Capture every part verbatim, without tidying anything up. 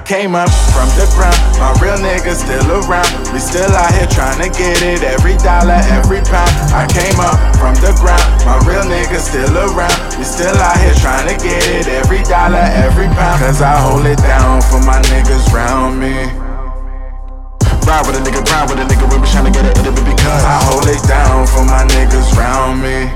came up from the ground, my real niggas still around. We still out here trying to get it, every dollar, every pound. I came up from the ground, my real niggas still around. We still out here trying to get it, every dollar, every pound. Cause I hold it down for my niggas round me. Ride with a nigga, ride with a nigga, we be tryna get it, it'll be because I hold it down for my niggas round me.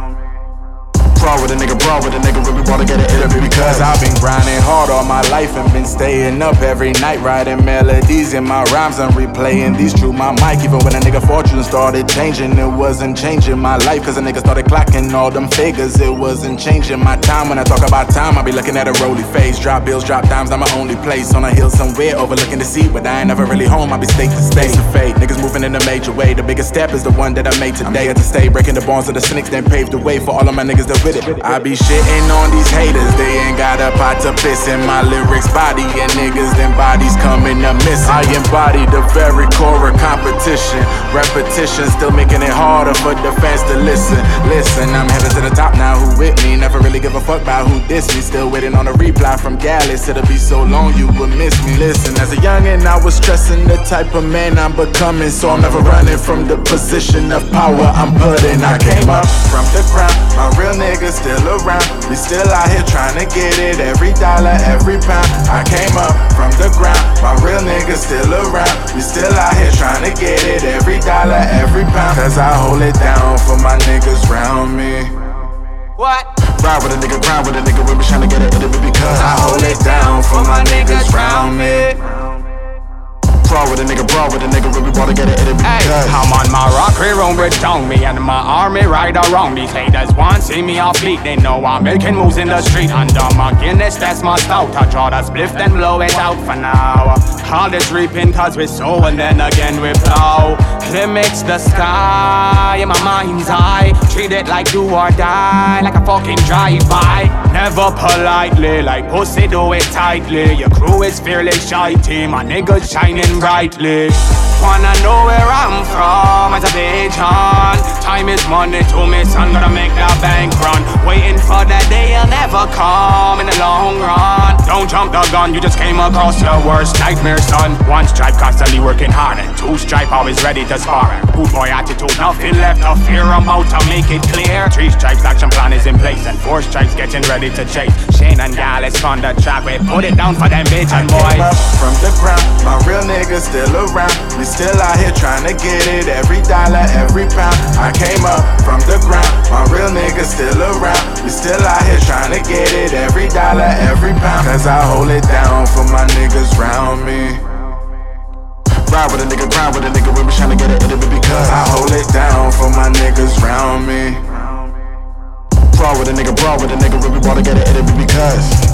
Brawl with a nigga, brawl with a nigga, we wanna get it, it'll be because I've been grinding hard all my life and been staying up every night, writing melodies in my rhymes and replaying these through my mic. Even when a nigga fortune started changing, it wasn't changing my life. Cause a nigga started clocking all them figures, it wasn't changing my time. When I talk about time, I be looking at a rolly face. Drop bills, drop dimes, I'm my only place. On a hill somewhere, overlooking the sea, but I ain't never really home, I be state to state. To fate, niggas moving in a major way. The biggest step is the one that I made today. I had to stay breaking the bonds of the cynics, then paved the way for all of my niggas that with it. I be shitting on these haters, they ain't got a pot to piss in my lyrics. Body and niggas, them bodies coming up missing. I embody the very core of competition. Repetition still making it harder for the fans to listen. Listen, I'm headed to the top now, who with me? Never really give a fuck about who diss me. Still waiting on a reply from Gallus, it'll be so long you would miss me. Listen, as a youngin' I was stressing the type of man I'm becoming, so I'm never running from the position of power I'm putting. I came up from the ground, my real niggas still around. We still out here trying to get it, every dollar, every pound. I came up from the ground, my real niggas still around. We still out here trying to get it, every dollar, every pound. Cause I hold it down for my niggas round me. What? Ride with a nigga, grind with a nigga, we be trying to get it, it'll be because I hold it down for my niggas round me. Brawl with a nigga, brawl with a nigga, we wanna get it, it'll be because I'm on my rockery room with down me and my army right around. These haters want see me off beat, they know I'm making moves in the street. Under my Guinness, that's my stout. I draw the spliff, then blow it out for now. All this reaping cause we sow and then again we plow. Limits the sky in my mind's eye. Treat it like do or die, like a fucking drive-by. Never politely, like pussy do it tightly. Your crew is fairly shitey, my niggas shining brightly. Wanna know where I'm from as a pigeon. Time is money to me, son, gotta make that bank run. Waiting for that day will never come in the long run. Don't jump the gun, you just came across your worst nightmare, son. One stripe constantly working hard and two stripe always ready to spar. Good boy attitude, nothing left to fear, I'm out to make it clear. Three stripes action plan is in place and four stripes getting ready to chase. Shane and Gallus on the track, we put it down for them bitch and boys. Up from the ground, my real niggas still around. We still out here trying to get it, every dollar, every pound. I came up from the ground, my real niggas still around. We still out here trying to get it, every dollar, every pound. Cause I hold it down for my niggas round me. Ride with a nigga, grind with a nigga, we be trying to get it, it'll be because I hold it down for my niggas round me. Brawl with a nigga, brawl with a nigga, we wanna get it, it'll be because